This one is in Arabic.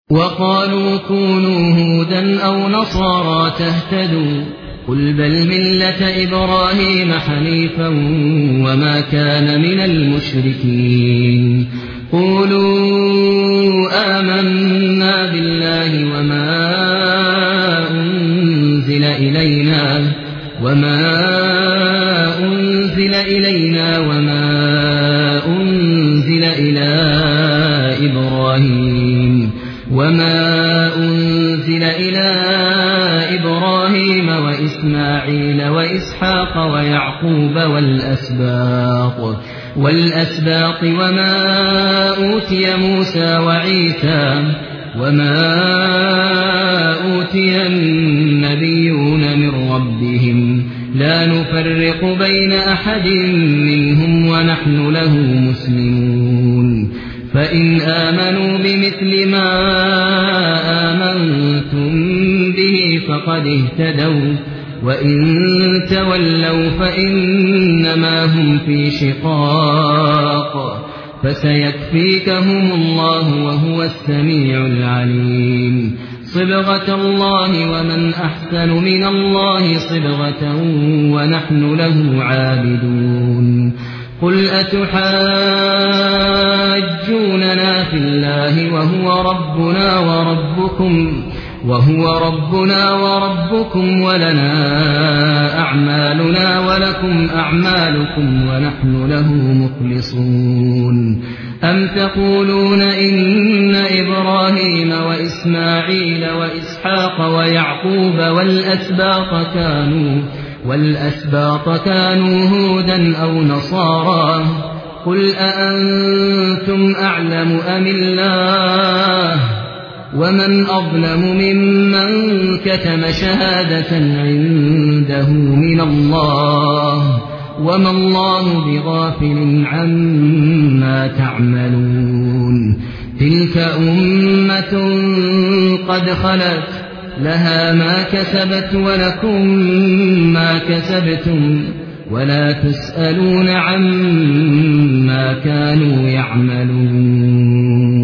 وقالوا كونوا هودا أو نصارى تهتدوا قل بل ملة إبراهيم حنيفا وما كان من المشركين قولوا آمنا بالله وما أنزل إلينا وما أنزل إلى إبراهيم وإسماعيل وإسحاق ويعقوب والأسباط وما أوتي موسى وعيسى وما أوتي النبيون من ربهم لا نفرق بين أحد منهم ونحن له مسلمون فإن آمنوا بمثل ما آمنتم به فقد اهتدوا وإن تولوا فإنما هم في شقاق فسيكفيكهم الله وهو السميع العليم صبغة الله ومن أحسن من الله صبغة ونحن له عابدون قل أتحاجوننا في الله وهو ربنا وربكم ولنا أعمالنا ولكم أعمالكم ونحن له مخلصون أم تقولون إن إبراهيم وإسماعيل وإسحاق ويعقوب والأسباط كانوا هودا أو نصارى قل أأنتم أعلم أم الله ومن أظلم ممن كتم شهادة عنده من الله وما الله بغافل عما تعملون تلك أمة قد خلت لها ما كسبت ولكم ما كسبتم ولا تسألون عما كانوا يعملون